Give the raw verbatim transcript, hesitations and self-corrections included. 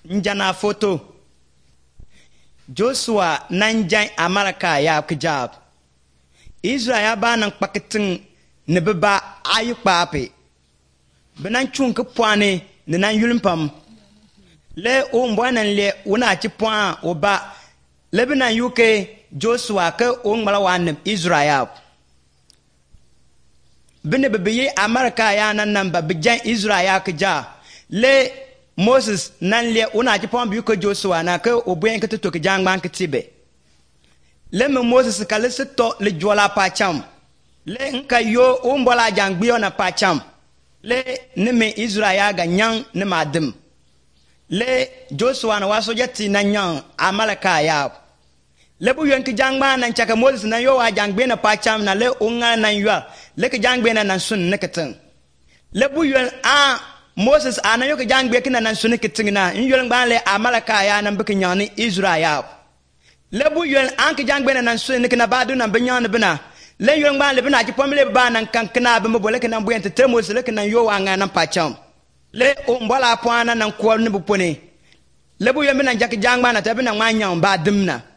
njana foto Joshua nanjan Amalaka ya kjab Israel ba nan pakitin ne beba ayu pape benan chun ke poane ne nan yulimpam le o mbwana le una ti poan o ba le benan yuke Joshua ke o ngmala wan Israel bene bebe Amalaka ya nan namba bejan Israel kja le Moses nan le una ti pon bi ko Joshua na ke obuen ke to ke jangban ke tibe le me Moses ka le to le jola pa cham le nka yo o mbola jangbi ona pa cham le ne me Israel ga nyang ne madem le Joshua na waso jati na nyang Amalaka ya le bu yon ke jangban nan chaka Moses na yo wa jangbe na pa cham na le unga nan yo le ke jangbe na nan sun ne keten le bu yon a Moses ana yo ke jangbe kina nan suni kitingna nyol ngbanle Amalaka ya nan beke nyani Israel lebu yol an ke jangbe nan suni kina badu nan benyan bena le yol ngbanle bena ti pomle ba nan kankana be mbole kina mbuyente te Moses le kina yo wanga nan pacham le o mbola poana nan ko ne bu pone lebu yol bena jak jangba na te bena nganyam ba dimna